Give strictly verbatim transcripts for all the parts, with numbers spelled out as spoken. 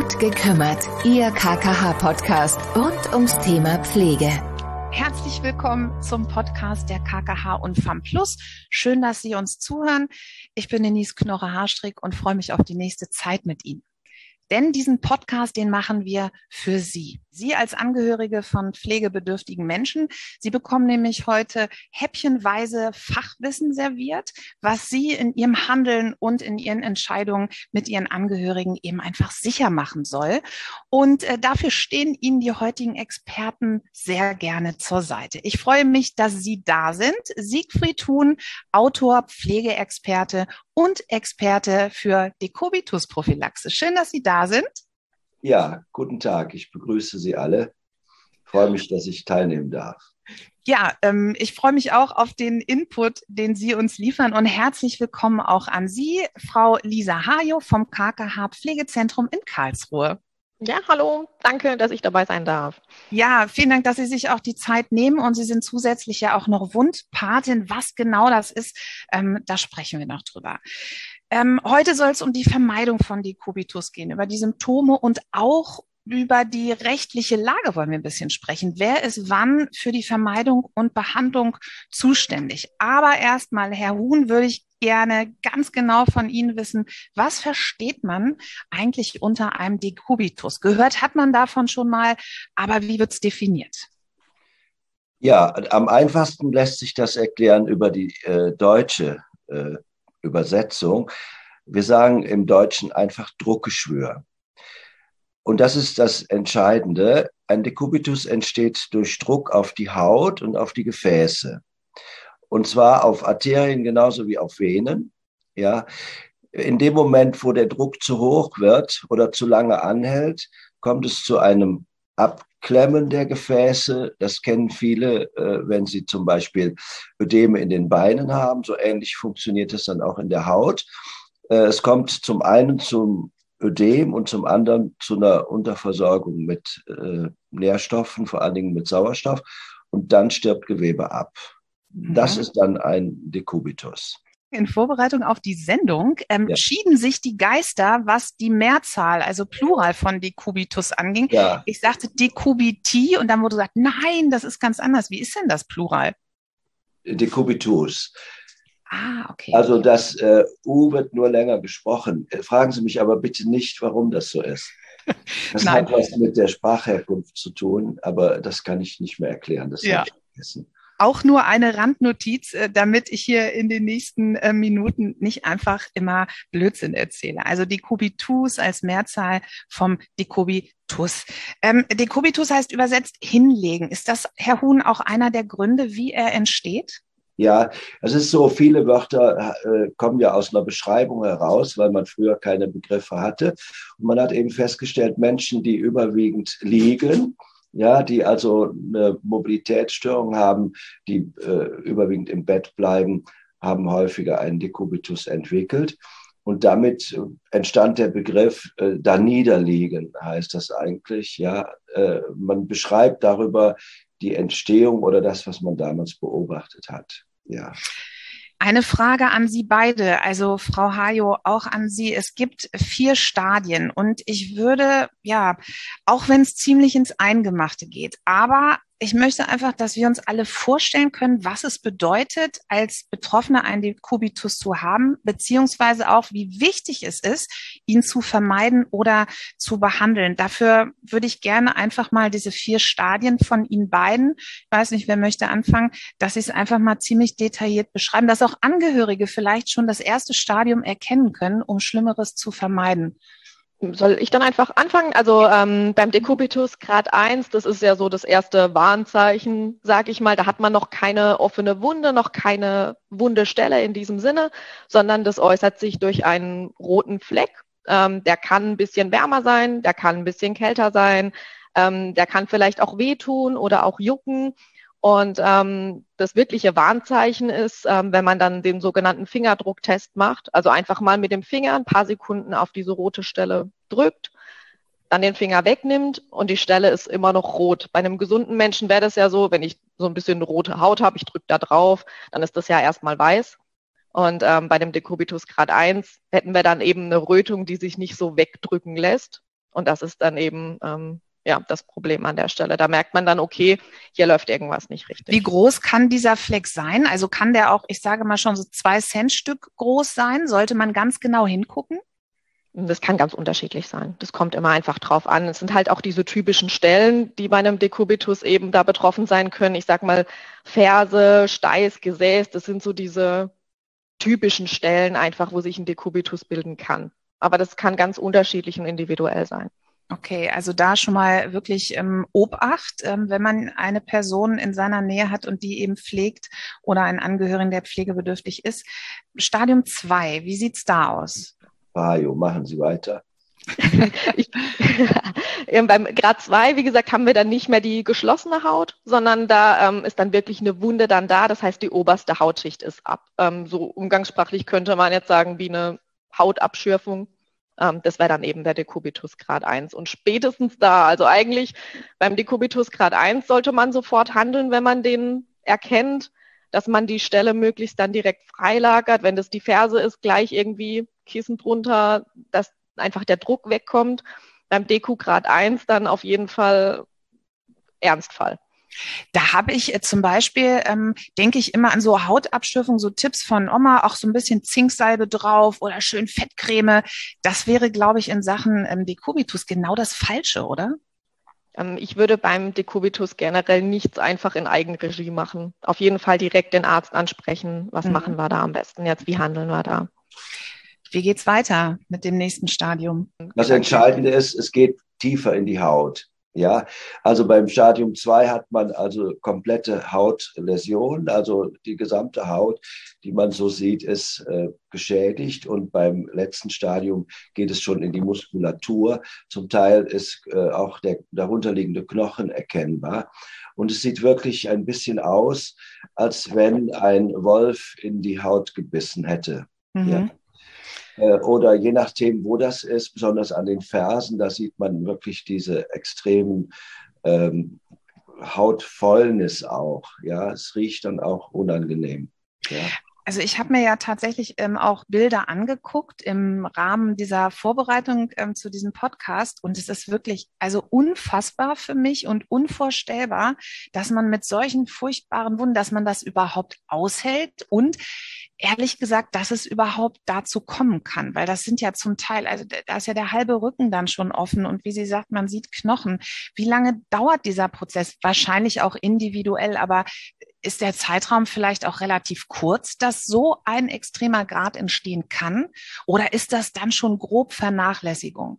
Gut gekümmert, Ihr K K H-Podcast rund ums Thema Pflege. Herzlich willkommen zum Podcast der K K H und FAMPlus. Schön, dass Sie uns zuhören. Ich bin Denise Knorre-Haarstrick und freue mich auf die nächste Zeit mit Ihnen. Denn diesen Podcast, den machen wir für Sie. Sie als Angehörige von pflegebedürftigen Menschen. Sie bekommen nämlich heute häppchenweise Fachwissen serviert, was Sie in Ihrem Handeln und in Ihren Entscheidungen mit Ihren Angehörigen eben einfach sicher machen soll. Und äh, dafür stehen Ihnen die heutigen Experten sehr gerne zur Seite. Ich freue mich, dass Sie da sind. Siegfried Huhn, Autor, Pflegeexperte und Experte für Dekubitus-Prophylaxe. Schön, dass Sie da sind. Ja, guten Tag. Ich begrüße Sie alle. Ich freue mich, dass ich teilnehmen darf. Ja, ähm, ich freue mich auch auf den Input, den Sie uns liefern, und herzlich willkommen auch an Sie, Frau Lisa Hajo vom K K H Pflegezentrum in Karlsruhe. Ja, hallo, danke, dass ich dabei sein darf. Ja, vielen Dank, dass Sie sich auch die Zeit nehmen, und Sie sind zusätzlich ja auch noch Wundpatin. Was genau das ist, ähm, da sprechen wir noch drüber. Ähm, heute soll es um die Vermeidung von Dekubitus gehen, über die Symptome und auch über die rechtliche Lage wollen wir ein bisschen sprechen. Wer ist wann für die Vermeidung und Behandlung zuständig? Aber erstmal, Herr Huhn, würde ich gerne ganz genau von Ihnen wissen, was versteht man eigentlich unter einem Dekubitus? Gehört hat man davon schon mal, aber wie wird es definiert? Ja, am einfachsten lässt sich das erklären über die äh, deutsche äh, Übersetzung. Wir sagen im Deutschen einfach Druckgeschwür. Und das ist das Entscheidende. Ein Dekubitus entsteht durch Druck auf die Haut und auf die Gefäße. Und zwar auf Arterien genauso wie auf Venen. Ja, in dem Moment, wo der Druck zu hoch wird oder zu lange anhält, kommt es zu einem Abklemmen der Gefäße. Das kennen viele, wenn sie zum Beispiel Ödeme in den Beinen haben. So ähnlich funktioniert es dann auch in der Haut. Es kommt zum einen zum Ödem und zum anderen zu einer Unterversorgung mit äh, Nährstoffen, vor allen Dingen mit Sauerstoff, und dann stirbt Gewebe ab. Mhm. Das ist dann ein Dekubitus. In Vorbereitung auf die Sendung ähm, ja. schieden sich die Geister, was die Mehrzahl, also Plural von Dekubitus anging. Ja. Ich sagte Dekubiti und dann wurde gesagt, nein, das ist ganz anders. Wie ist denn das Plural? Dekubitus. Ah, okay. Also das äh, U wird nur länger gesprochen. Fragen Sie mich aber bitte nicht, warum das so ist. Das Nein. hat was mit der Sprachherkunft zu tun, aber das kann ich nicht mehr erklären. Das ja. habe ich vergessen. Auch nur eine Randnotiz, äh, damit ich hier in den nächsten äh, Minuten nicht einfach immer Blödsinn erzähle. Also Dekubitus als Mehrzahl vom Dekubitus. Ähm, Dekubitus heißt übersetzt hinlegen. Ist das, Herr Huhn, auch einer der Gründe, wie er entsteht? Ja, es ist so, viele Wörter äh, kommen ja aus einer Beschreibung heraus, weil man früher keine Begriffe hatte. Und man hat eben festgestellt, Menschen, die überwiegend liegen, ja, die also eine Mobilitätsstörung haben, die äh, überwiegend im Bett bleiben, haben häufiger einen Dekubitus entwickelt. Und damit entstand der Begriff äh, da niederliegen, heißt das eigentlich. Ja, äh, man beschreibt darüber die Entstehung oder das, was man damals beobachtet hat. Ja. Eine Frage an Sie beide, also Frau Hajo, auch an Sie. Es gibt vier Stadien und ich würde, ja, auch wenn es ziemlich ins Eingemachte geht, aber ich möchte einfach, dass wir uns alle vorstellen können, was es bedeutet, als Betroffener einen Dekubitus zu haben, beziehungsweise auch, wie wichtig es ist, ihn zu vermeiden oder zu behandeln. Dafür würde ich gerne einfach mal diese vier Stadien von Ihnen beiden, ich weiß nicht, wer möchte anfangen, dass Sie es einfach mal ziemlich detailliert beschreiben, dass auch Angehörige vielleicht schon das erste Stadium erkennen können, um Schlimmeres zu vermeiden. Soll ich dann einfach anfangen? Also ähm, beim Dekubitus Grad eins, das ist ja so das erste Warnzeichen, sage ich mal. Da hat man noch keine offene Wunde, noch keine wunde Stelle in diesem Sinne, sondern das äußert sich durch einen roten Fleck. Ähm, der kann ein bisschen wärmer sein, der kann ein bisschen kälter sein, ähm, der kann vielleicht auch wehtun oder auch jucken. Und ähm, das wirkliche Warnzeichen ist, ähm, wenn man dann den sogenannten Fingerdrucktest macht, also einfach mal mit dem Finger ein paar Sekunden auf diese rote Stelle drückt, dann den Finger wegnimmt und die Stelle ist immer noch rot. Bei einem gesunden Menschen wäre das ja so, wenn ich so ein bisschen rote Haut habe, ich drücke da drauf, dann ist das ja erstmal weiß. Und ähm, bei dem Dekubitus Grad eins hätten wir dann eben eine Rötung, die sich nicht so wegdrücken lässt. Und das ist dann eben ähm, ja das Problem an der Stelle. Da merkt man dann, okay, hier läuft irgendwas nicht richtig. Wie groß kann dieser Fleck sein? Also kann der auch, ich sage mal schon so zwei Cent Stück groß sein? Sollte man ganz genau hingucken? Das kann ganz unterschiedlich sein. Das kommt immer einfach drauf an. Es sind halt auch diese typischen Stellen, die bei einem Dekubitus eben da betroffen sein können. Ich sag mal Ferse, Steiß, Gesäß, das sind so diese typischen Stellen einfach, wo sich ein Dekubitus bilden kann. Aber das kann ganz unterschiedlich und individuell sein. Okay, also da schon mal wirklich ähm, Obacht, ähm, wenn man eine Person in seiner Nähe hat und die eben pflegt oder einen Angehörigen, der pflegebedürftig ist. Stadium zwei, wie sieht's da aus? Bajo, machen Sie weiter. ich, beim Grad zwei, wie gesagt, haben wir dann nicht mehr die geschlossene Haut, sondern da ähm, ist dann wirklich eine Wunde dann da. Das heißt, die oberste Hautschicht ist ab. Ähm, so umgangssprachlich könnte man jetzt sagen, wie eine Hautabschürfung. Ähm, das wäre dann eben der Dekubitus Grad eins. Und spätestens da, also eigentlich beim Dekubitus Grad eins sollte man sofort handeln, wenn man den erkennt, dass man die Stelle möglichst dann direkt freilagert. Wenn das die Ferse ist, gleich irgendwie Kissen drunter, dass einfach der Druck wegkommt. Beim Deku Grad eins dann auf jeden Fall Ernstfall. Da habe ich äh, zum Beispiel, ähm, denke ich immer an so Hautabschürfung, so Tipps von Oma, auch so ein bisschen Zinksalbe drauf oder schön Fettcreme. Das wäre, glaube ich, in Sachen ähm, Dekubitus genau das Falsche, oder? Ähm, ich würde beim Dekubitus generell nichts einfach in Eigenregie machen. Auf jeden Fall direkt den Arzt ansprechen. Was mhm. machen wir da am besten jetzt? Wie handeln wir da? Wie geht's weiter mit dem nächsten Stadium? Das Entscheidende ist, es geht tiefer in die Haut. Ja, also beim Stadium zwei hat man also komplette Hautläsion, also die gesamte Haut, die man so sieht, ist äh, geschädigt. Und beim letzten Stadium geht es schon in die Muskulatur. Zum Teil ist äh, auch der darunterliegende Knochen erkennbar. Und es sieht wirklich ein bisschen aus, als wenn ein Wolf in die Haut gebissen hätte. Mhm. Ja. Oder je nachdem, wo das ist, besonders an den Fersen, da sieht man wirklich diese extremen ähm, Hautfäulnis auch. Ja, es riecht dann auch unangenehm. Ja. Also ich habe mir ja tatsächlich ähm, auch Bilder angeguckt im Rahmen dieser Vorbereitung ähm, zu diesem Podcast und es ist wirklich also unfassbar für mich und unvorstellbar, dass man mit solchen furchtbaren Wunden, dass man das überhaupt aushält und ehrlich gesagt, dass es überhaupt dazu kommen kann, weil das sind ja zum Teil, also da ist ja der halbe Rücken dann schon offen und wie sie sagt, man sieht Knochen. Wie lange dauert dieser Prozess? Wahrscheinlich auch individuell, aber ist der Zeitraum vielleicht auch relativ kurz, dass so ein extremer Grad entstehen kann? Oder ist das dann schon grob Vernachlässigung?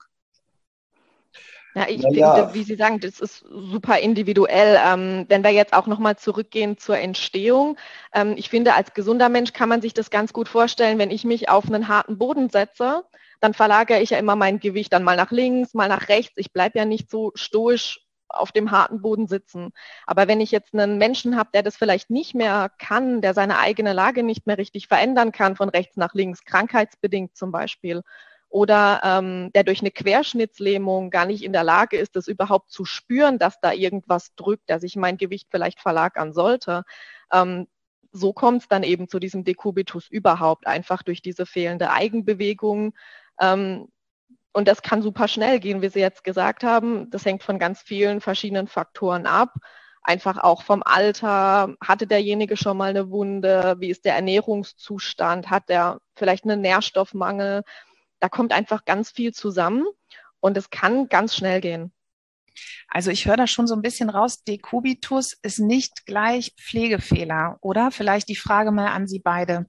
Ja, ich Na finde, ja. wie Sie sagen, das ist super individuell. Ähm, wenn wir jetzt auch nochmal zurückgehen zur Entstehung, ähm, ich finde, als gesunder Mensch kann man sich das ganz gut vorstellen, wenn ich mich auf einen harten Boden setze, dann verlagere ich ja immer mein Gewicht dann mal nach links, mal nach rechts. Ich bleibe ja nicht so stoisch auf dem harten Boden sitzen. Aber wenn ich jetzt einen Menschen habe, der das vielleicht nicht mehr kann, der seine eigene Lage nicht mehr richtig verändern kann, von rechts nach links, krankheitsbedingt zum Beispiel, oder ähm, der durch eine Querschnittslähmung gar nicht in der Lage ist, das überhaupt zu spüren, dass da irgendwas drückt, dass ich mein Gewicht vielleicht verlagern sollte. Ähm, so kommt es dann eben zu diesem Dekubitus überhaupt, einfach durch diese fehlende Eigenbewegung. Ähm, und das kann super schnell gehen, wie Sie jetzt gesagt haben. Das hängt von ganz vielen verschiedenen Faktoren ab. Einfach auch vom Alter. Hatte derjenige schon mal eine Wunde? Wie ist der Ernährungszustand? Hat der vielleicht einen Nährstoffmangel? Da kommt einfach ganz viel zusammen und es kann ganz schnell gehen. Also ich höre da schon so ein bisschen raus, Dekubitus ist nicht gleich Pflegefehler, oder? Vielleicht die Frage mal an Sie beide.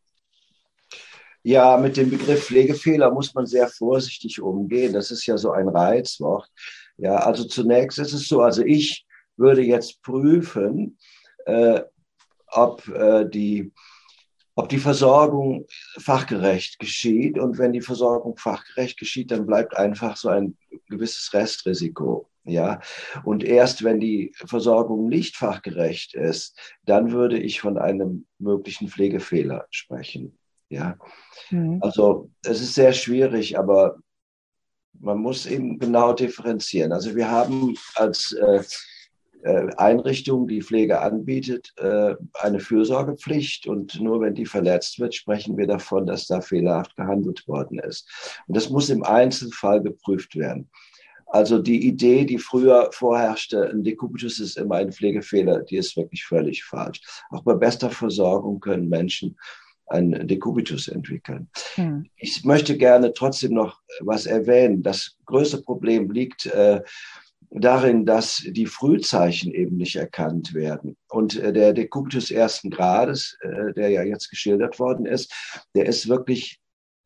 Ja, mit dem Begriff Pflegefehler muss man sehr vorsichtig umgehen. Das ist ja so ein Reizwort. Ja, also zunächst ist es so, also ich würde jetzt prüfen, äh, ob äh, die ob die Versorgung fachgerecht geschieht. Und wenn die Versorgung fachgerecht geschieht, dann bleibt einfach so ein gewisses Restrisiko. Ja, und erst wenn die Versorgung nicht fachgerecht ist, dann würde ich von einem möglichen Pflegefehler sprechen. Ja, mhm. Also es ist sehr schwierig, aber man muss eben genau differenzieren. Also wir haben als äh, Einrichtung, die Pflege anbietet, eine Fürsorgepflicht und nur wenn die verletzt wird, sprechen wir davon, dass da fehlerhaft gehandelt worden ist. Und das muss im Einzelfall geprüft werden. Also die Idee, die früher vorherrschte, ein Dekubitus ist immer ein Pflegefehler, die ist wirklich völlig falsch. Auch bei bester Versorgung können Menschen einen Dekubitus entwickeln. Hm. Ich möchte gerne trotzdem noch was erwähnen. Das größte Problem liegt äh, darin, dass die Frühzeichen eben nicht erkannt werden. Und äh, der Dekubitus ersten Grades, äh, der ja jetzt geschildert worden ist, der ist wirklich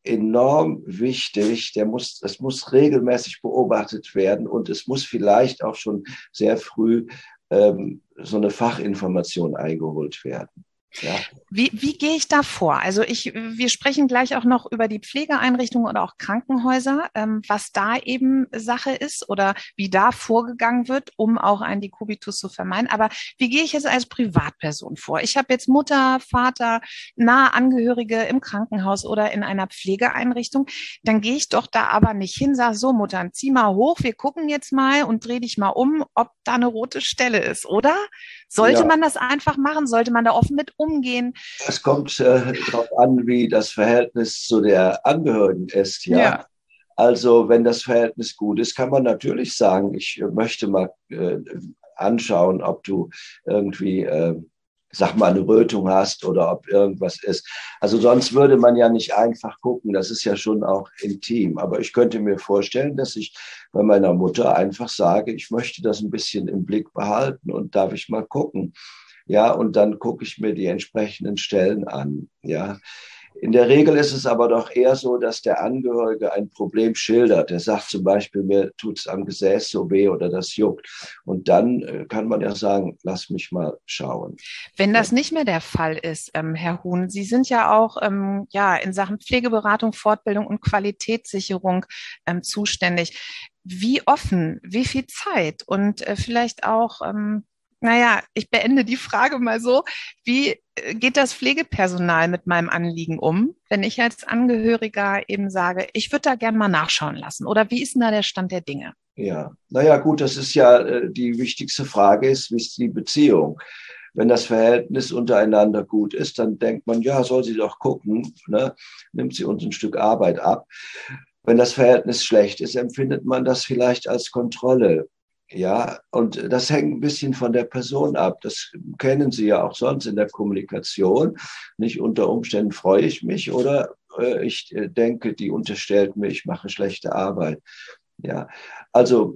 enorm wichtig. Der muss, es muss regelmäßig beobachtet werden und es muss vielleicht auch schon sehr früh ähm, so eine Fachinformation eingeholt werden. Ja. Wie, wie gehe ich da vor? Also ich, wir sprechen gleich auch noch über die Pflegeeinrichtungen oder auch Krankenhäuser, ähm, was da eben Sache ist oder wie da vorgegangen wird, um auch einen Dekubitus zu vermeiden. Aber wie gehe ich jetzt als Privatperson vor? Ich habe jetzt Mutter, Vater, nahe Angehörige im Krankenhaus oder in einer Pflegeeinrichtung. Dann gehe ich doch da aber nicht hin, sage so, Mutter, zieh mal hoch, wir gucken jetzt mal und dreh dich mal um, ob da eine rote Stelle ist, oder? Sollte ja. man das einfach machen? Sollte man da offen mit umgehen? Es kommt äh, darauf an, wie das Verhältnis zu der Angehörigen ist. Ja? ja. Also wenn das Verhältnis gut ist, kann man natürlich sagen, ich möchte mal äh, anschauen, ob du irgendwie, äh, sag mal, eine Rötung hast oder ob irgendwas ist. Also sonst würde man ja nicht einfach gucken. Das ist ja schon auch intim. Aber ich könnte mir vorstellen, dass ich bei meiner Mutter einfach sage, ich möchte das ein bisschen im Blick behalten und darf ich mal gucken. Ja, und dann gucke ich mir die entsprechenden Stellen an. Ja, in der Regel ist es aber doch eher so, dass der Angehörige ein Problem schildert. Er sagt zum Beispiel, mir tut es am Gesäß so weh oder das juckt. Und dann kann man ja sagen, lass mich mal schauen. Wenn das nicht mehr der Fall ist, ähm, Herr Huhn, Sie sind ja auch ähm, ja in Sachen Pflegeberatung, Fortbildung und Qualitätssicherung ähm, zuständig. Wie offen, wie viel Zeit und äh, vielleicht auch ähm, Naja, ich beende die Frage mal so. Wie geht das Pflegepersonal mit meinem Anliegen um, wenn ich als Angehöriger eben sage, ich würde da gerne mal nachschauen lassen? Oder wie ist denn da der Stand der Dinge? Ja, naja, gut, das ist ja die wichtigste Frage, ist, wie ist die Beziehung? Wenn das Verhältnis untereinander gut ist, dann denkt man, ja, soll sie doch gucken, ne? Nimmt sie uns ein Stück Arbeit ab. Wenn das Verhältnis schlecht ist, empfindet man das vielleicht als Kontrolle. Ja, und das hängt ein bisschen von der Person ab. Das kennen Sie ja auch sonst in der Kommunikation. Nicht unter Umständen freue ich mich oder äh, ich denke, die unterstellt mir, ich mache schlechte Arbeit. Ja, also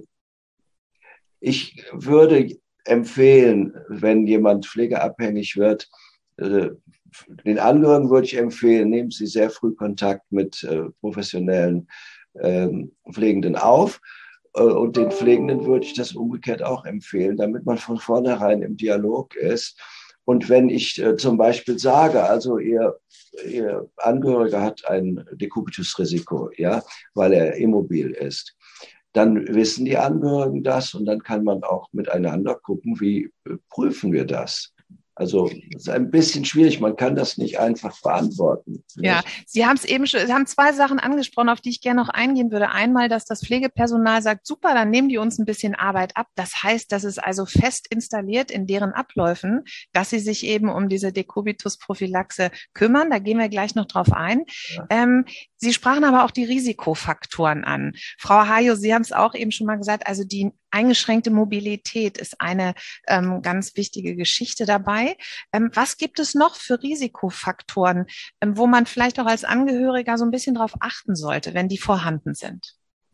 ich würde empfehlen, wenn jemand pflegeabhängig wird, äh, den Angehörigen würde ich empfehlen, nehmen Sie sehr früh Kontakt mit äh, professionellen äh, Pflegenden auf. Und den Pflegenden würde ich das umgekehrt auch empfehlen, damit man von vornherein im Dialog ist. Und wenn ich äh, zum Beispiel sage, also ihr, ihr Angehöriger hat ein Dekubitus-Risiko, ja, weil er immobil ist, dann wissen die Angehörigen das und dann kann man auch miteinander gucken, wie äh, prüfen wir das. Also es ist ein bisschen schwierig, man kann das nicht einfach beantworten. Ja, Sie haben es eben schon, Sie haben zwei Sachen angesprochen, auf die ich gerne noch eingehen würde. Einmal, dass das Pflegepersonal sagt, super, dann nehmen die uns ein bisschen Arbeit ab. Das heißt, das ist also fest installiert in deren Abläufen, dass sie sich eben um diese Dekubitus-Prophylaxe kümmern. Da gehen wir gleich noch drauf ein. Ja. Ähm, Sie sprachen aber auch die Risikofaktoren an. Frau Hajo, Sie haben es auch eben schon mal gesagt, also die eingeschränkte Mobilität ist eine ähm, ganz wichtige Geschichte dabei. Ähm, was gibt es noch für Risikofaktoren, ähm, wo man vielleicht auch als Angehöriger so ein bisschen drauf achten sollte, wenn die vorhanden sind?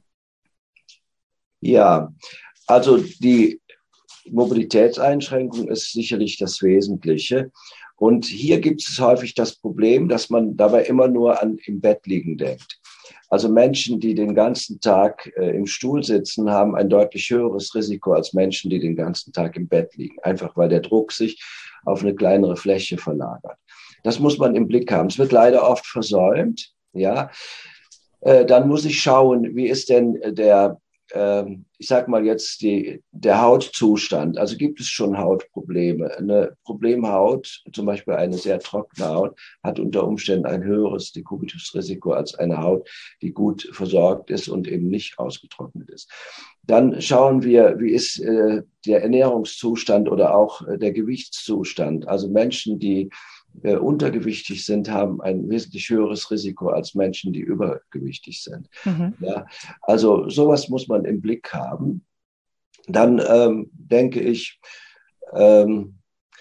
Ja, also die Mobilitätseinschränkung ist sicherlich das Wesentliche. Und hier gibt es häufig das Problem, dass man dabei immer nur an im Bett liegen denkt. Also Menschen, die den ganzen Tag äh, im Stuhl sitzen, haben ein deutlich höheres Risiko als Menschen, die den ganzen Tag im Bett liegen. Einfach weil der Druck sich auf eine kleinere Fläche verlagert. Das muss man im Blick haben. Es wird leider oft versäumt. Ja, äh, dann muss ich schauen, wie ist denn der ich sag mal jetzt die, der Hautzustand. Also gibt es schon Hautprobleme. Eine Problemhaut, zum Beispiel eine sehr trockene Haut, hat unter Umständen ein höheres Dekubitus-Risiko als eine Haut, die gut versorgt ist und eben nicht ausgetrocknet ist. Dann schauen wir, wie ist äh, der Ernährungszustand oder auch äh, der Gewichtszustand. Also Menschen, die äh, untergewichtig sind, haben ein wesentlich höheres Risiko als Menschen, die übergewichtig sind. Mhm. Ja, also sowas muss man im Blick haben. Dann ähm, denke ich, ähm,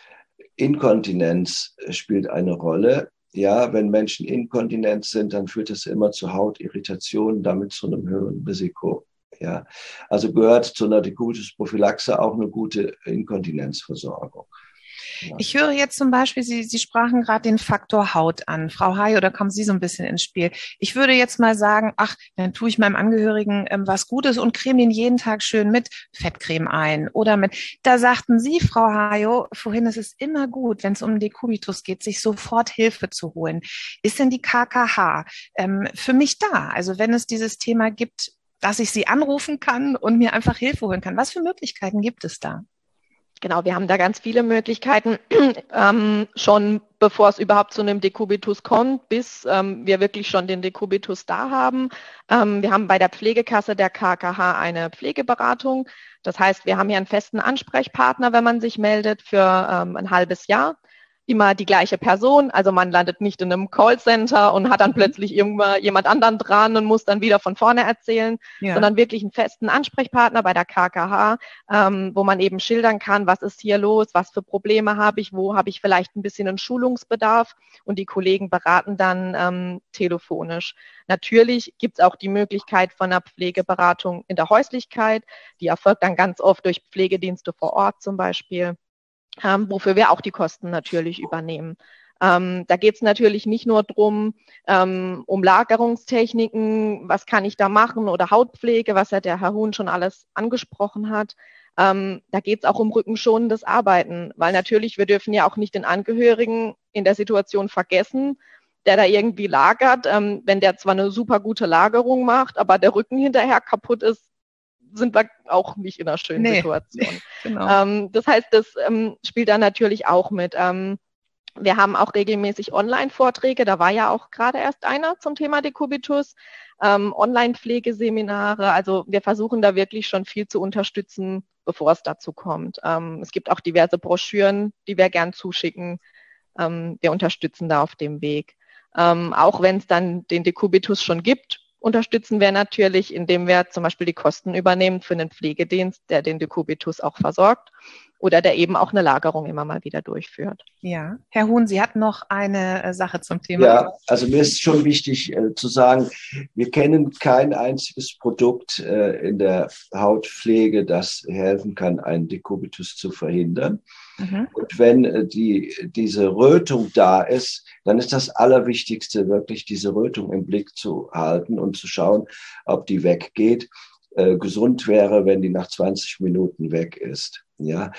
Inkontinenz spielt eine Rolle. Ja, wenn Menschen inkontinent sind, dann führt das immer zu Hautirritationen, damit zu einem höheren Risiko. Ja, also gehört zu einer Dekubitus-Prophylaxe auch eine gute Inkontinenzversorgung. Ja. Ich höre jetzt zum Beispiel, Sie, Sie sprachen gerade den Faktor Haut an. Frau Hayo, da kommen Sie so ein bisschen ins Spiel. Ich würde jetzt mal sagen, ach, dann tue ich meinem Angehörigen ähm, was Gutes und creme ihn jeden Tag schön mit Fettcreme ein oder mit, da sagten Sie, Frau Hayo, vorhin, es ist immer gut, wenn es um Dekubitus geht, sich sofort Hilfe zu holen. Ist denn die K K H ähm, für mich da? Also wenn es dieses Thema gibt, dass ich Sie anrufen kann und mir einfach Hilfe holen kann. Was für Möglichkeiten gibt es da? Genau, wir haben da ganz viele Möglichkeiten, ähm, schon bevor es überhaupt zu einem Dekubitus kommt, bis ähm, wir wirklich schon den Dekubitus da haben. Ähm, wir haben bei der Pflegekasse der K K H eine Pflegeberatung. Das heißt, wir haben hier einen festen Ansprechpartner, wenn man sich meldet, für ähm, ein halbes Jahr. Immer die gleiche Person, also man landet nicht in einem Callcenter und hat dann plötzlich irgendwann jemand anderen dran und muss dann wieder von vorne erzählen, ja. sondern wirklich einen festen Ansprechpartner bei der K K H, ähm, wo man eben schildern kann, was ist hier los, was für Probleme habe ich, wo habe ich vielleicht ein bisschen einen Schulungsbedarf und die Kollegen beraten dann ähm, telefonisch. Natürlich gibt es auch die Möglichkeit von einer Pflegeberatung in der Häuslichkeit, die erfolgt dann ganz oft durch Pflegedienste vor Ort zum Beispiel. Ähm, wofür wir auch die Kosten natürlich übernehmen. Ähm, da geht es natürlich nicht nur drum, ähm, um Lagerungstechniken, was kann ich da machen oder Hautpflege, was ja der Herr Huhn schon alles angesprochen hat. Ähm, da geht es auch um rückenschonendes Arbeiten, weil natürlich, wir dürfen ja auch nicht den Angehörigen in der Situation vergessen, der da irgendwie lagert. Ähm, wenn der zwar eine super gute Lagerung macht, aber der Rücken hinterher kaputt ist, sind wir auch nicht in einer schönen nee, Situation. Genau. Ähm, das heißt, das ähm, spielt da natürlich auch mit. Ähm, wir haben auch regelmäßig Online-Vorträge, da war ja auch gerade erst einer zum Thema Dekubitus, ähm, Online-Pflegeseminare, also wir versuchen da wirklich schon viel zu unterstützen, bevor es dazu kommt. Ähm, es gibt auch diverse Broschüren, die wir gern zuschicken. Ähm, wir unterstützen da auf dem Weg. Ähm, auch wenn es dann den Dekubitus schon gibt, unterstützen wir natürlich, indem wir zum Beispiel die Kosten übernehmen für einen Pflegedienst, der den Dekubitus auch versorgt oder der eben auch eine Lagerung immer mal wieder durchführt. Ja, Herr Huhn, Sie hatten noch eine äh, Sache zum Thema. Ja, also mir ist schon wichtig äh, zu sagen, wir kennen kein einziges Produkt äh, in der Hautpflege, das helfen kann, einen Dekubitus zu verhindern. Mhm. Und wenn äh, die, diese Rötung da ist, dann ist das Allerwichtigste, wirklich diese Rötung im Blick zu halten und zu schauen, ob die weggeht. Äh, gesund wäre, wenn die nach zwanzig Minuten weg ist. Ja.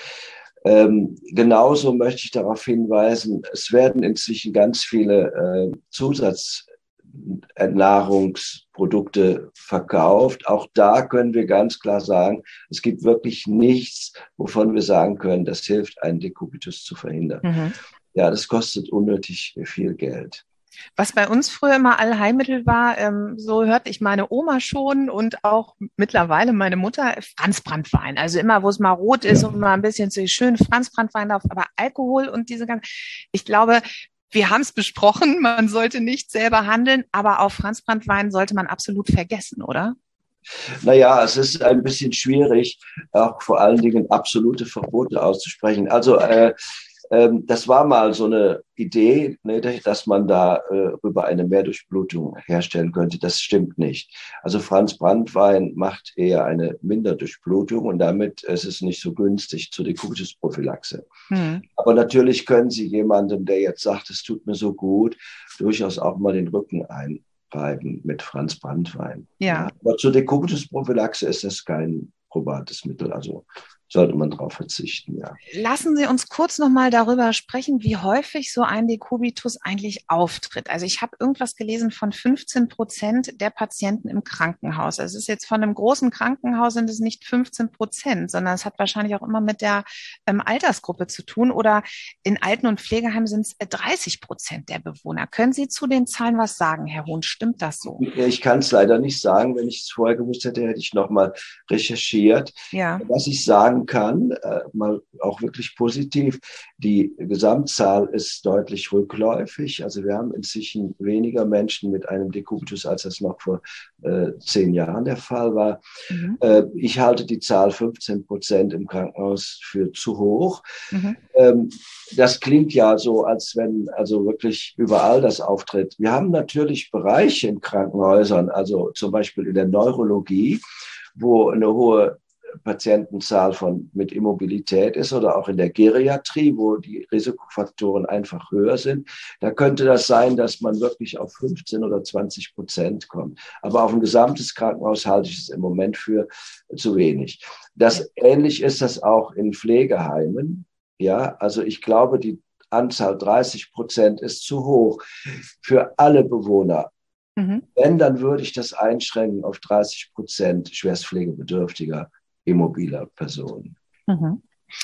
Ähm, genauso möchte ich darauf hinweisen, es werden inzwischen ganz viele äh, Zusatznahrungsprodukte verkauft. Auch da können wir ganz klar sagen, es gibt wirklich nichts, wovon wir sagen können, das hilft, einen Dekubitus zu verhindern. Mhm. Ja, das kostet unnötig viel Geld. Was bei uns früher immer Allheilmittel war, ähm, so hörte ich meine Oma schon und auch mittlerweile meine Mutter, Franzbranntwein. Also immer, wo es mal rot ist ja. und mal ein bisschen zu schön Franzbranntwein drauf, aber Alkohol und diese ganzen, ich glaube, wir haben es besprochen, man sollte nicht selber handeln, aber auf Franzbranntwein sollte man absolut vergessen, oder? Naja, es ist ein bisschen schwierig, auch vor allen Dingen absolute Verbote auszusprechen. Also, äh, das war mal so eine Idee, ne, dass man da äh, über eine Mehrdurchblutung herstellen könnte. Das stimmt nicht. Also Franzbranntwein macht eher eine Minderdurchblutung und damit ist es nicht so günstig zur Dekubitus-Prophylaxe. Hm. Aber natürlich können Sie jemandem, der jetzt sagt, es tut mir so gut, durchaus auch mal den Rücken einreiben mit Franzbranntwein. Ja. Aber zur Dekubitus-Prophylaxe ist das kein probates Mittel. Also sollte man darauf verzichten, ja. Lassen Sie uns kurz nochmal darüber sprechen, wie häufig so ein Dekubitus eigentlich auftritt. Also ich habe irgendwas gelesen von fünfzehn Prozent der Patienten im Krankenhaus. Also es ist jetzt von einem großen Krankenhaus sind es nicht fünfzehn Prozent, sondern es hat wahrscheinlich auch immer mit der ähm, Altersgruppe zu tun. Oder in Alten- und Pflegeheimen sind es dreißig Prozent der Bewohner. Können Sie zu den Zahlen was sagen, Herr Huhn? Stimmt das so? Ich kann es leider nicht sagen. Wenn ich es vorher gewusst hätte, hätte ich nochmal recherchiert. Ja. Was ich sagen sagen kann, äh, mal auch wirklich positiv, die Gesamtzahl ist deutlich rückläufig. Also wir haben inzwischen weniger Menschen mit einem Dekubitus, als das noch vor äh, zehn Jahren der Fall war. Mhm. Äh, ich halte die Zahl fünfzehn Prozent im Krankenhaus für zu hoch. Mhm. Ähm, das klingt ja so, als wenn also wirklich überall das auftritt. Wir haben natürlich Bereiche in Krankenhäusern, also zum Beispiel in der Neurologie, wo eine hohe Patientenzahl von, mit Immobilität ist, oder auch in der Geriatrie, wo die Risikofaktoren einfach höher sind. Da könnte das sein, dass man wirklich auf fünfzehn oder zwanzig Prozent kommt. Aber auf ein gesamtes Krankenhaus halte ich es im Moment für zu wenig. Das ähnlich ist das auch in Pflegeheimen. Ja, also ich glaube, die Anzahl dreißig Prozent ist zu hoch für alle Bewohner. Mhm. Wenn, dann würde ich das einschränken auf dreißig Prozent schwerstpflegebedürftiger immobiler Personen. Mhm.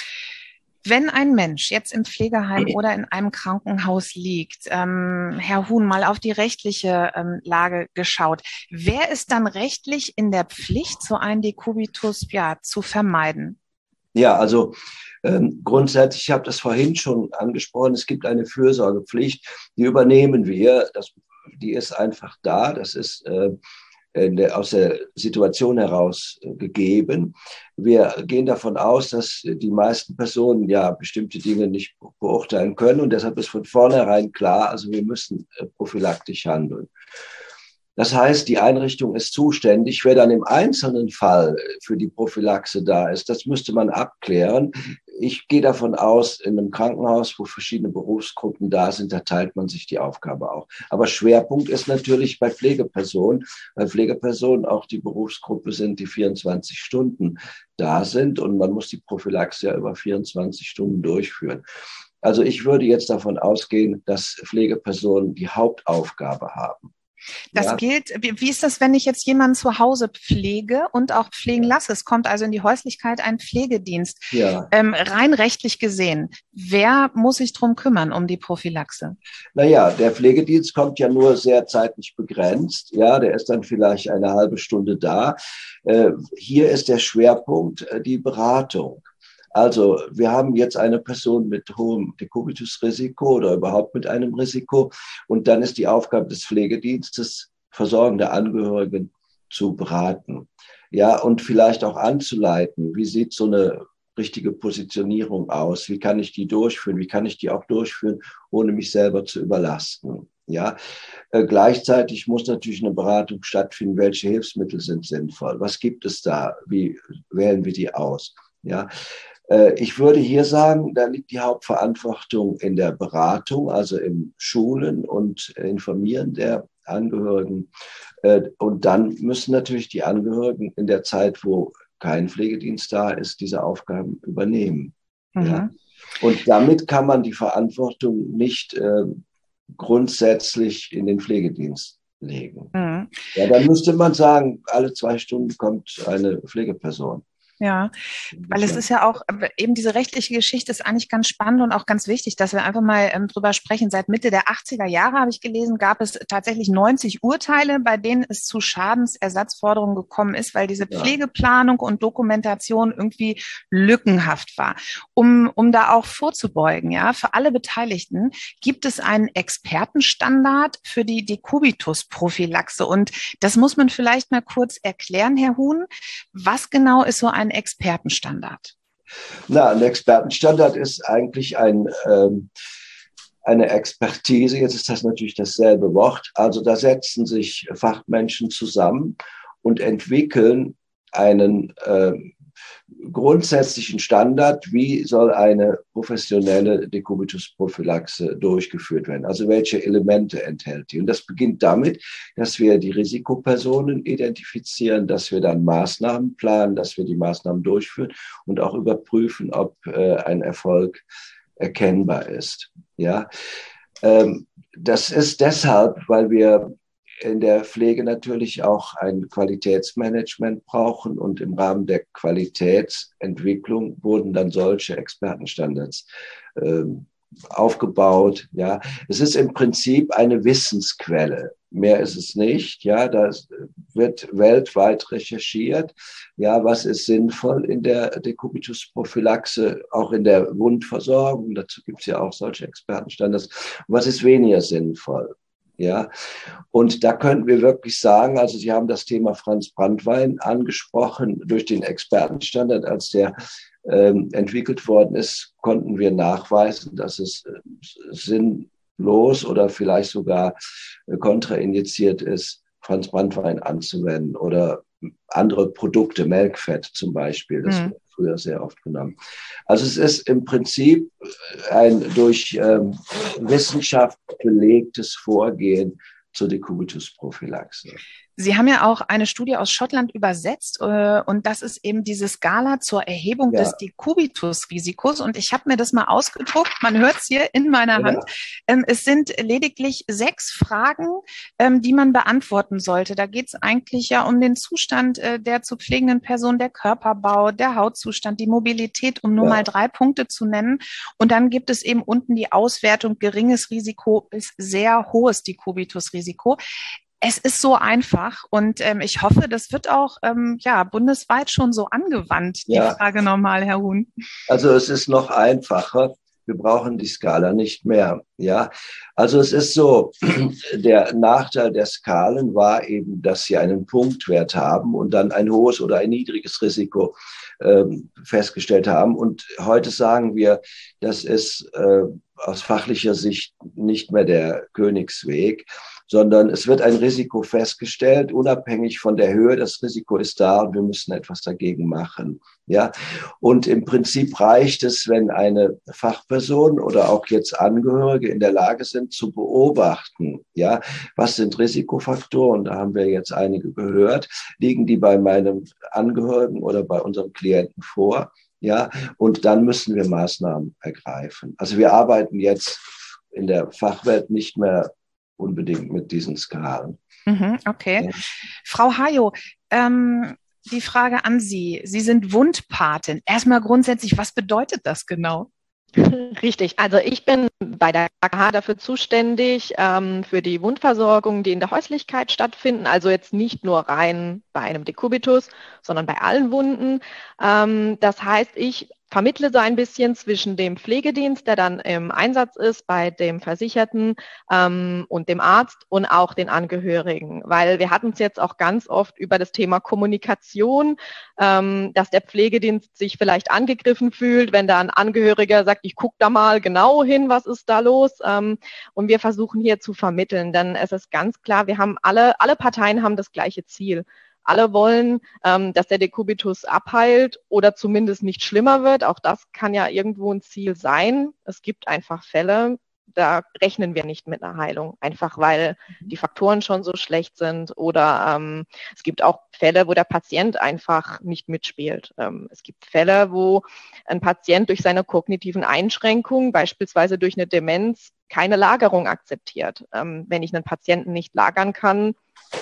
Wenn ein Mensch jetzt im Pflegeheim oder in einem Krankenhaus liegt, ähm, Herr Huhn, mal auf die rechtliche ähm, Lage geschaut, wer ist dann rechtlich in der Pflicht, so einen Dekubitus ja, zu vermeiden? Ja, also ähm, grundsätzlich, ich habe das vorhin schon angesprochen, es gibt eine Fürsorgepflicht, die übernehmen wir, das, die ist einfach da, das ist äh, Der, aus der Situation heraus äh, gegeben. Wir gehen davon aus, dass die meisten Personen ja bestimmte Dinge nicht beurteilen können, und deshalb ist von vornherein klar, also wir müssen äh, prophylaktisch handeln. Das heißt, die Einrichtung ist zuständig. Wer dann im einzelnen Fall für die Prophylaxe da ist, das müsste man abklären. Ich gehe davon aus, in einem Krankenhaus, wo verschiedene Berufsgruppen da sind, da teilt man sich die Aufgabe auch. Aber Schwerpunkt ist natürlich bei Pflegepersonen, weil Pflegepersonen auch die Berufsgruppe sind, die vierundzwanzig Stunden da sind, und man muss die Prophylaxe ja über vierundzwanzig Stunden durchführen. Also ich würde jetzt davon ausgehen, dass Pflegepersonen die Hauptaufgabe haben. Das ja. gilt, wie ist das, wenn ich jetzt jemanden zu Hause pflege und auch pflegen lasse? Es kommt also in die Häuslichkeit ein Pflegedienst. Ja. Ähm, rein rechtlich gesehen, wer muss sich drum kümmern, um die Prophylaxe? Naja, der Pflegedienst kommt ja nur sehr zeitlich begrenzt. Ja, der ist dann vielleicht eine halbe Stunde da. Äh, hier ist der Schwerpunkt äh, die Beratung. Also wir haben jetzt eine Person mit hohem Dekubitus-Risiko oder überhaupt mit einem Risiko, und dann ist die Aufgabe des Pflegedienstes, versorgende Angehörigen zu beraten, ja, und vielleicht auch anzuleiten, wie sieht so eine richtige Positionierung aus, wie kann ich die durchführen, wie kann ich die auch durchführen, ohne mich selber zu überlasten. Ja, äh, gleichzeitig muss natürlich eine Beratung stattfinden, welche Hilfsmittel sind sinnvoll, was gibt es da, wie wählen wir die aus, ja. Ich würde hier sagen, da liegt die Hauptverantwortung in der Beratung, also im Schulen und Informieren der Angehörigen. Und dann müssen natürlich die Angehörigen in der Zeit, wo kein Pflegedienst da ist, diese Aufgaben übernehmen. Mhm. Ja. Und damit kann man die Verantwortung nicht äh, grundsätzlich in den Pflegedienst legen. Mhm. Ja, dann müsste man sagen, alle zwei Stunden kommt eine Pflegeperson. Ja, weil es ist ja auch, eben diese rechtliche Geschichte ist eigentlich ganz spannend und auch ganz wichtig, dass wir einfach mal ähm, drüber sprechen. Seit Mitte der achtziger Jahre, habe ich gelesen, gab es tatsächlich neunzig Urteile, bei denen es zu Schadensersatzforderungen gekommen ist, weil diese ja. Pflegeplanung und Dokumentation irgendwie lückenhaft war. Um, um da auch vorzubeugen, ja, für alle Beteiligten gibt es einen Expertenstandard für die Dekubitus-Prophylaxe. Und das muss man vielleicht mal kurz erklären, Herr Huhn. Was genau ist so ein Expertenstandard? Na, ein Expertenstandard ist eigentlich ein, ähm, eine Expertise. Jetzt ist das natürlich dasselbe Wort. Also da setzen sich Fachmenschen zusammen und entwickeln einen äh, grundsätzlichen Standard, wie soll eine professionelle Dekubitus-Prophylaxe durchgeführt werden. Also welche Elemente enthält die. Und das beginnt damit, dass wir die Risikopersonen identifizieren, dass wir dann Maßnahmen planen, dass wir die Maßnahmen durchführen und auch überprüfen, ob äh, ein Erfolg erkennbar ist. Ja, ähm, das ist deshalb, weil wir in der Pflege natürlich auch ein Qualitätsmanagement brauchen, und im Rahmen der Qualitätsentwicklung wurden dann solche Expertenstandards äh, aufgebaut. Ja, es ist im Prinzip eine Wissensquelle. Mehr ist es nicht. Ja, da wird weltweit recherchiert. Ja, was ist sinnvoll in der Dekubitus-Prophylaxe, auch in der Wundversorgung? Dazu gibt es ja auch solche Expertenstandards. Was ist weniger sinnvoll? Ja, und da könnten wir wirklich sagen, also Sie haben das Thema Franz Branntwein angesprochen, durch den Expertenstandard, als der ähm, entwickelt worden ist, konnten wir nachweisen, dass es äh, sinnlos oder vielleicht sogar äh, kontraindiziert ist, Franz Branntwein anzuwenden oder andere Produkte, Melkfett zum Beispiel, das mhm. wird früher sehr oft genommen. Also es ist im Prinzip ein durch ähm, Wissenschaft belegtes Vorgehen zur Dekubitus-Prophylaxe. Sie haben ja auch eine Studie aus Schottland übersetzt äh, und das ist eben diese Skala zur Erhebung ja. des Dekubitus-Risikos und ich habe mir das mal ausgedruckt, man hört es hier in meiner ja. Hand. Ähm, es sind lediglich sechs Fragen, ähm, die man beantworten sollte. Da geht es eigentlich ja um den Zustand äh, der zu pflegenden Person, der Körperbau, der Hautzustand, die Mobilität, um nur ja. mal drei Punkte zu nennen. Und dann gibt es eben unten die Auswertung geringes Risiko bis sehr hohes Dekubitus-Risiko. Es ist so einfach und ähm, ich hoffe, das wird auch ähm, ja bundesweit schon so angewandt, die ja. Frage nochmal, Herr Huhn. Also es ist noch einfacher. Wir brauchen die Skala nicht mehr. Ja, also es ist so, der Nachteil der Skalen war eben, dass sie einen Punktwert haben und dann ein hohes oder ein niedriges Risiko ähm, festgestellt haben. Und heute sagen wir, das ist äh, aus fachlicher Sicht nicht mehr der Königsweg, sondern es wird ein Risiko festgestellt, unabhängig von der Höhe. Das Risiko ist da und wir müssen etwas dagegen machen. Ja, und im Prinzip reicht es, wenn eine Fachperson oder auch jetzt Angehörige in der Lage sind, zu beobachten, ja, was sind Risikofaktoren? Da haben wir jetzt einige gehört. Liegen die bei meinem Angehörigen oder bei unserem Klienten vor? Ja, und dann müssen wir Maßnahmen ergreifen. Also wir arbeiten jetzt in der Fachwelt nicht mehr unbedingt mit diesen Skalen. Mhm, okay. Ja. Frau Hayo, ähm, die Frage an Sie. Sie sind Wundpatin. Erstmal grundsätzlich, was bedeutet das genau? Richtig. Also ich bin bei der K K H dafür zuständig, ähm, für die Wundversorgung, die in der Häuslichkeit stattfinden. Also jetzt nicht nur rein bei einem Dekubitus, sondern bei allen Wunden. Ähm, das heißt, ich vermittle so ein bisschen zwischen dem Pflegedienst, der dann im Einsatz ist, bei dem Versicherten ähm, und dem Arzt und auch den Angehörigen. Weil wir hatten es jetzt auch ganz oft über das Thema Kommunikation, ähm, dass der Pflegedienst sich vielleicht angegriffen fühlt, wenn da ein Angehöriger sagt, ich gucke da mal genau hin, was ist da los? Ähm, und wir versuchen hier zu vermitteln, denn es ist ganz klar, wir haben alle, alle Parteien haben das gleiche Ziel. Alle wollen, ähm, dass der Dekubitus abheilt oder zumindest nicht schlimmer wird. Auch das kann ja irgendwo ein Ziel sein. Es gibt einfach Fälle, da rechnen wir nicht mit einer Heilung, einfach weil die Faktoren schon so schlecht sind. Oder ähm, es gibt auch Fälle, wo der Patient einfach nicht mitspielt. Ähm, es gibt Fälle, wo ein Patient durch seine kognitiven Einschränkungen, beispielsweise durch eine Demenz, keine Lagerung akzeptiert. Ähm, wenn ich einen Patienten nicht lagern kann,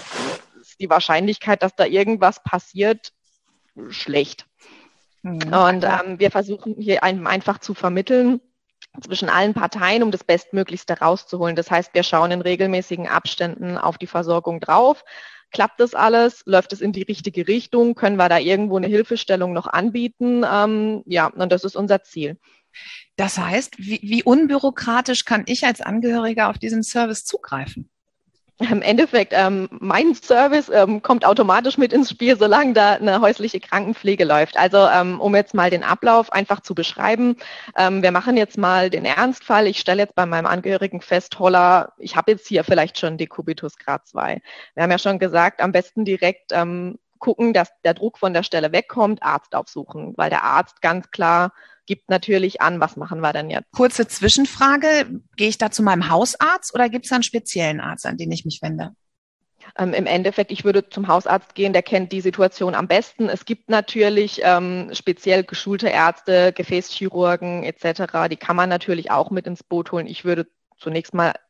die Wahrscheinlichkeit, dass da irgendwas passiert, schlecht. Mhm. Und ähm, wir versuchen hier ein, einfach zu vermitteln zwischen allen Parteien, um das Bestmöglichste rauszuholen. Das heißt, wir schauen in regelmäßigen Abständen auf die Versorgung drauf. Klappt das alles? Läuft es in die richtige Richtung? Können wir da irgendwo eine Hilfestellung noch anbieten? Ähm, ja, und das ist unser Ziel. Das heißt, wie, wie unbürokratisch kann ich als Angehöriger auf diesen Service zugreifen? Im Endeffekt, ähm, mein Service ähm, kommt automatisch mit ins Spiel, solange da eine häusliche Krankenpflege läuft. Also ähm, um jetzt mal den Ablauf einfach zu beschreiben, ähm, wir machen jetzt mal den Ernstfall. Ich stelle jetzt bei meinem Angehörigen fest, holla, ich habe jetzt hier vielleicht schon Dekubitus Grad zwei. Wir haben ja schon gesagt, am besten direkt ähm, gucken, dass der Druck von der Stelle wegkommt, Arzt aufsuchen, weil der Arzt ganz klar gibt natürlich an, was machen wir denn jetzt? Kurze Zwischenfrage, gehe ich da zu meinem Hausarzt oder gibt es da einen speziellen Arzt, an den ich mich wende? Ähm, Im Endeffekt, ich würde zum Hausarzt gehen, der kennt die Situation am besten. Es gibt natürlich ähm, speziell geschulte Ärzte, Gefäßchirurgen et cetera, die kann man natürlich auch mit ins Boot holen. Ich würde zunächst mal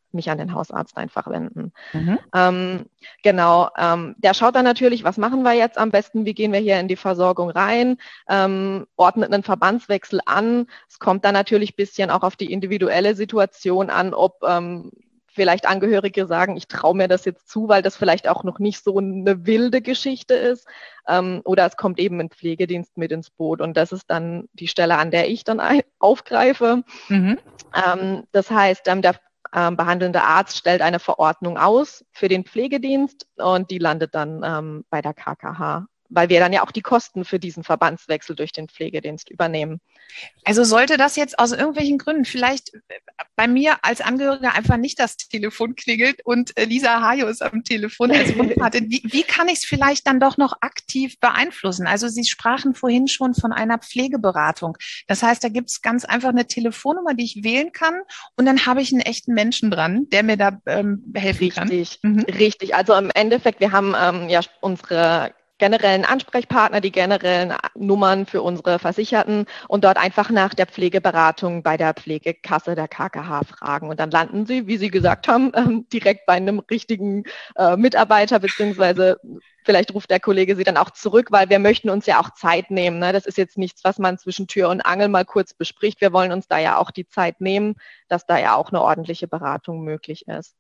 mich an den Hausarzt einfach wenden. Mhm. Ähm, genau, ähm, der schaut dann natürlich, was machen wir jetzt am besten, wie gehen wir hier in die Versorgung rein, ähm, ordnet einen Verbandswechsel an. Es kommt dann natürlich ein bisschen auch auf die individuelle Situation an, ob ähm, vielleicht Angehörige sagen, ich traue mir das jetzt zu, weil das vielleicht auch noch nicht so eine wilde Geschichte ist. Ähm, oder es kommt eben ein Pflegedienst mit ins Boot und das ist dann die Stelle, an der ich dann ein- aufgreife. Mhm. Ähm, das heißt, ähm, der ähm, behandelnde Arzt stellt eine Verordnung aus für den Pflegedienst und die landet dann ähm, bei der K K H, weil wir dann ja auch die Kosten für diesen Verbandswechsel durch den Pflegedienst übernehmen. Also sollte das jetzt aus irgendwelchen Gründen vielleicht bei mir als Angehöriger einfach nicht das Telefon klingelt und äh, Lisa Hajo ist am Telefon als Wunschpatin, wie, wie kann ich es vielleicht dann doch noch aktiv beeinflussen? Also Sie sprachen vorhin schon von einer Pflegeberatung. Das heißt, da gibt es ganz einfach eine Telefonnummer, die ich wählen kann und dann habe ich einen echten Menschen dran, der mir da ähm, helfen Richtig, kann. Richtig, mhm. richtig. Also im Endeffekt, wir haben ähm, ja unsere generellen Ansprechpartner, die generellen Nummern für unsere Versicherten und dort einfach nach der Pflegeberatung bei der Pflegekasse der K K H fragen. Und dann landen Sie, wie Sie gesagt haben, ähm, direkt bei einem richtigen äh, Mitarbeiter, beziehungsweise vielleicht ruft der Kollege Sie dann auch zurück, weil wir möchten uns ja auch Zeit nehmen. Ne? Das ist jetzt nichts, was man zwischen Tür und Angel mal kurz bespricht. Wir wollen uns da ja auch die Zeit nehmen, dass da ja auch eine ordentliche Beratung möglich ist.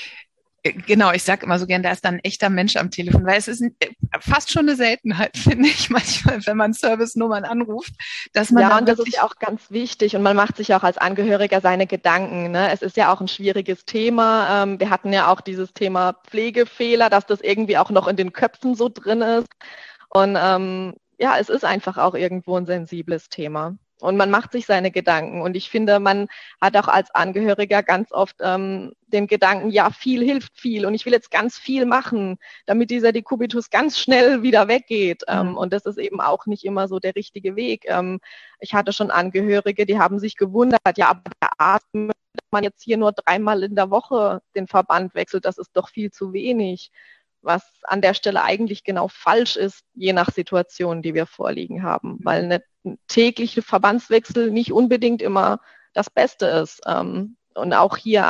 Genau, ich sage immer so gern, da ist dann ein echter Mensch am Telefon, weil es ist ein, fast schon eine Seltenheit, finde ich manchmal, wenn man Service-Nummern anruft, dass man ja, da und das ist ja auch ganz wichtig und man macht sich auch als Angehöriger seine Gedanken. Ne? Es ist ja auch ein schwieriges Thema. Ähm, wir hatten ja auch dieses Thema Pflegefehler, dass das irgendwie auch noch in den Köpfen so drin ist. Und ähm, ja, es ist einfach auch irgendwo ein sensibles Thema. Und man macht sich seine Gedanken. Und ich finde, man hat auch als Angehöriger ganz oft ähm, den Gedanken, ja, viel hilft viel. Und ich will jetzt ganz viel machen, damit dieser Dekubitus ganz schnell wieder weggeht. Mhm. Ähm, und das ist eben auch nicht immer so der richtige Weg. Ähm, ich hatte schon Angehörige, die haben sich gewundert, ja, aber der Arzt möchte man jetzt hier nur dreimal in der Woche den Verband wechselt. Das ist doch viel zu wenig. Was an der Stelle eigentlich genau falsch ist, je nach Situation, die wir vorliegen haben, weil eine tägliche Verbandswechsel nicht unbedingt immer das Beste ist. Und auch hier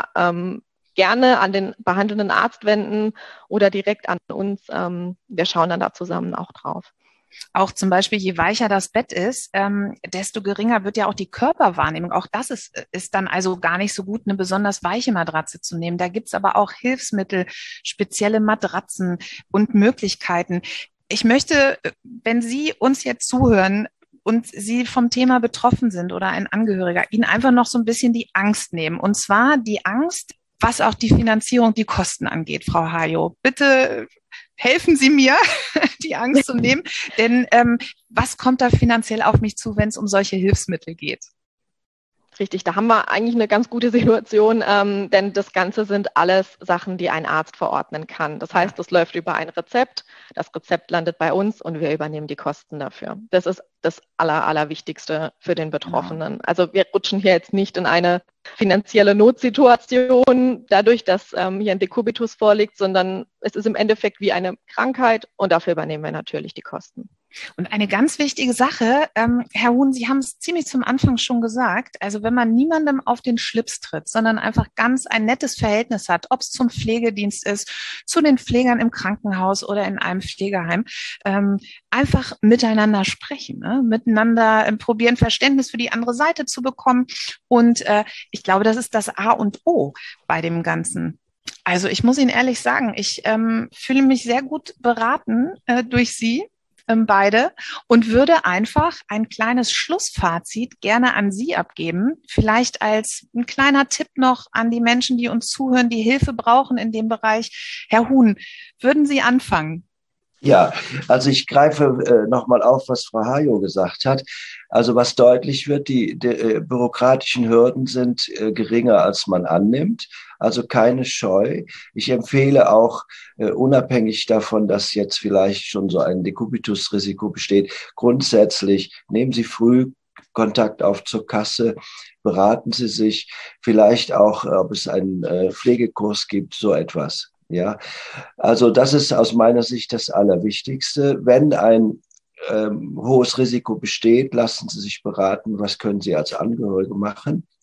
gerne an den behandelnden Arzt wenden oder direkt an uns. Wir schauen dann da zusammen auch drauf. Auch zum Beispiel, je weicher das Bett ist, ähm, desto geringer wird ja auch die Körperwahrnehmung. Auch das ist, ist dann also gar nicht so gut, eine besonders weiche Matratze zu nehmen. Da gibt's aber auch Hilfsmittel, spezielle Matratzen und Möglichkeiten. Ich möchte, wenn Sie uns jetzt zuhören und Sie vom Thema betroffen sind oder ein Angehöriger, Ihnen einfach noch so ein bisschen die Angst nehmen. Und zwar die Angst, was auch die Finanzierung, die Kosten angeht, Frau Hajo. Bitte helfen Sie mir, die Angst zu nehmen, denn ähm, was kommt da finanziell auf mich zu, wenn es um solche Hilfsmittel geht? Richtig, da haben wir eigentlich eine ganz gute Situation, ähm, denn das Ganze sind alles Sachen, die ein Arzt verordnen kann. Das heißt, das läuft über ein Rezept, das Rezept landet bei uns und wir übernehmen die Kosten dafür. Das ist das Aller, Allerwichtigste für den Betroffenen. Ja. Also wir rutschen hier jetzt nicht in eine finanzielle Notsituation, dadurch, dass ähm, hier ein Dekubitus vorliegt, sondern es ist im Endeffekt wie eine Krankheit und dafür übernehmen wir natürlich die Kosten. Und eine ganz wichtige Sache, ähm, Herr Huhn, Sie haben es ziemlich zum Anfang schon gesagt, also wenn man niemandem auf den Schlips tritt, sondern einfach ganz ein nettes Verhältnis hat, ob es zum Pflegedienst ist, zu den Pflegern im Krankenhaus oder in einem Pflegeheim, ähm, einfach miteinander sprechen, ne? miteinander äh, probieren, Verständnis für die andere Seite zu bekommen. Und äh, ich glaube, das ist das A und O bei dem Ganzen. Also ich muss Ihnen ehrlich sagen, ich ähm, fühle mich sehr gut beraten äh, durch Sie beide und würde einfach ein kleines Schlussfazit gerne an Sie abgeben, vielleicht als ein kleiner Tipp noch an die Menschen, die uns zuhören, die Hilfe brauchen in dem Bereich. Herr Huhn, würden Sie anfangen? Ja, also ich greife äh, nochmal auf, was Frau Hajo gesagt hat. Also was deutlich wird, die, die äh, bürokratischen Hürden sind äh, geringer, als man annimmt. Also keine Scheu. Ich empfehle auch, äh, unabhängig davon, dass jetzt vielleicht schon so ein Dekubitus-Risiko besteht, grundsätzlich nehmen Sie früh Kontakt auf zur Kasse, beraten Sie sich, vielleicht auch, ob es einen äh, Pflegekurs gibt, so etwas. Ja, also das ist aus meiner Sicht das Allerwichtigste. Wenn ein ähm, hohes Risiko besteht, lassen Sie sich beraten, was können Sie als Angehörige machen.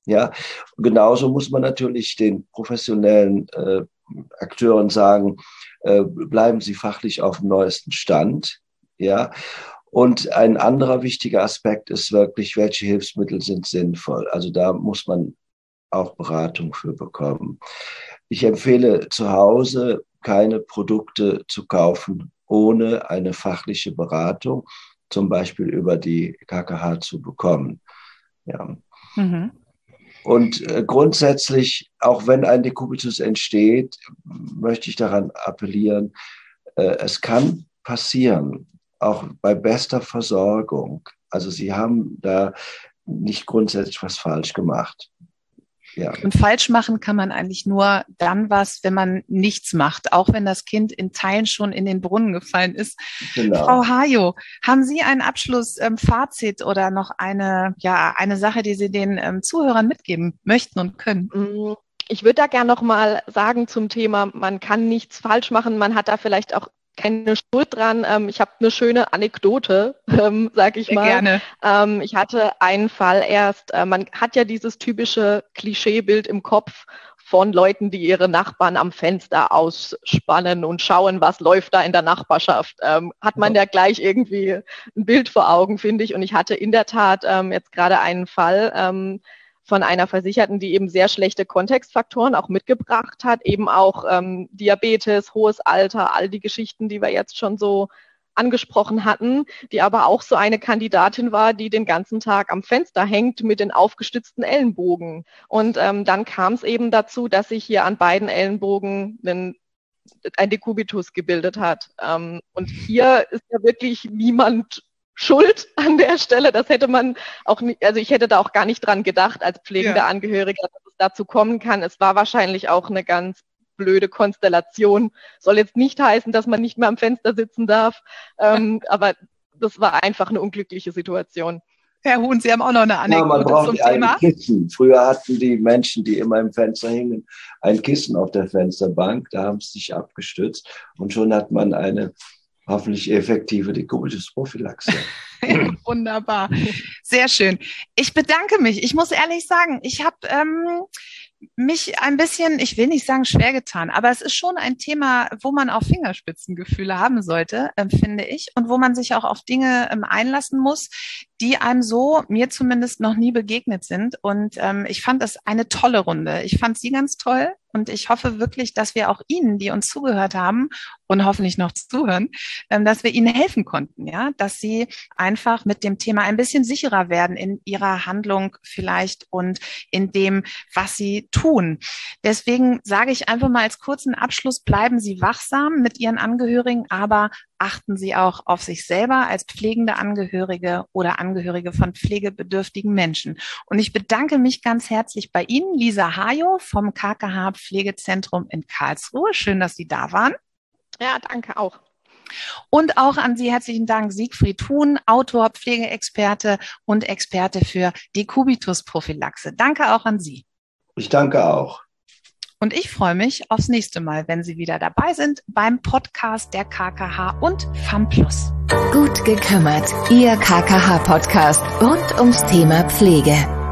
Ja, genauso muss man natürlich den professionellen äh, Akteuren sagen, äh, bleiben Sie fachlich auf dem neuesten Stand. Ja, und ein anderer wichtiger Aspekt ist wirklich, welche Hilfsmittel sind sinnvoll. Also da muss man auch Beratung für bekommen. Ich empfehle zu Hause keine Produkte zu kaufen, ohne eine fachliche Beratung, zum Beispiel über die K K H zu bekommen. Ja. Mhm. Und äh, grundsätzlich, auch wenn ein Dekubitus entsteht, möchte ich daran appellieren, äh, es kann passieren, auch bei bester Versorgung. Also Sie haben da nicht grundsätzlich was falsch gemacht. Ja. Und falsch machen kann man eigentlich nur dann was, wenn man nichts macht, auch wenn das Kind in Teilen schon in den Brunnen gefallen ist. Genau. Frau Hayo, haben Sie ein Abschlussfazit ähm, oder noch eine, ja, eine Sache, die Sie den ähm, Zuhörern mitgeben möchten und können? Ich würde da gerne noch mal sagen zum Thema, man kann nichts falsch machen, man hat da vielleicht auch keine Schuld dran. Ähm, ich habe eine schöne Anekdote, ähm, sage ich Sehr mal. Gerne. Ähm, ich hatte einen Fall erst, äh, man hat ja dieses typische Klischeebild im Kopf von Leuten, die ihre Nachbarn am Fenster ausspannen und schauen, was läuft da in der Nachbarschaft. Ähm, hat man ja gleich irgendwie ein Bild vor Augen, finde ich. Und ich hatte in der Tat ähm, jetzt gerade einen Fall, ähm, von einer Versicherten, die eben sehr schlechte Kontextfaktoren auch mitgebracht hat, eben auch ähm, Diabetes, hohes Alter, all die Geschichten, die wir jetzt schon so angesprochen hatten, die aber auch so eine Kandidatin war, die den ganzen Tag am Fenster hängt mit den aufgestützten Ellenbogen. Und ähm, dann kam es eben dazu, dass sich hier an beiden Ellenbogen einen ein Dekubitus gebildet hat. Ähm, und hier ist ja wirklich niemand schuld an der Stelle. Das hätte man auch nicht, also ich hätte da auch gar nicht dran gedacht als pflegender ja. Angehöriger, dass es dazu kommen kann. Es war wahrscheinlich auch eine ganz blöde Konstellation. Soll jetzt nicht heißen, dass man nicht mehr am Fenster sitzen darf, ähm, aber das war einfach eine unglückliche Situation. Herr Huhn, Sie haben auch noch eine Anekdote ja, man braucht zum ein Thema. Kissen. Früher hatten die Menschen, die immer im Fenster hingen, ein Kissen auf der Fensterbank. Da haben sie sich abgestützt und schon hat man eine hoffentlich effektive Dekubitus-Prophylaxe. Wunderbar. Sehr schön. Ich bedanke mich. Ich muss ehrlich sagen, ich habe ähm, mich ein bisschen, ich will nicht sagen schwer getan, aber es ist schon ein Thema, wo man auch Fingerspitzengefühle haben sollte, ähm, finde ich, und wo man sich auch auf Dinge ähm, einlassen muss, die einem so, mir zumindest, noch nie begegnet sind. Und ähm, ich fand das eine tolle Runde. Ich fand Sie ganz toll. Und ich hoffe wirklich, dass wir auch Ihnen, die uns zugehört haben und hoffentlich noch zuhören, dass wir Ihnen helfen konnten, ja, dass Sie einfach mit dem Thema ein bisschen sicherer werden in Ihrer Handlung vielleicht und in dem, was Sie tun. Deswegen sage ich einfach mal als kurzen Abschluss, bleiben Sie wachsam mit Ihren Angehörigen, aber achten Sie auch auf sich selber als pflegende Angehörige oder Angehörige von pflegebedürftigen Menschen. Und ich bedanke mich ganz herzlich bei Ihnen, Lisa Hayo vom K K H Pflegezentrum in Karlsruhe. Schön, dass Sie da waren. Ja, danke auch. Und auch an Sie herzlichen Dank, Siegfried Huhn, Autor, Pflegeexperte und Experte für Dekubitus-Prophylaxe. Danke auch an Sie. Ich danke auch. Und ich freue mich aufs nächste Mal, wenn Sie wieder dabei sind beim Podcast der K K H und FAMplus. Gut gekümmert, Ihr K K H-Podcast rund ums Thema Pflege.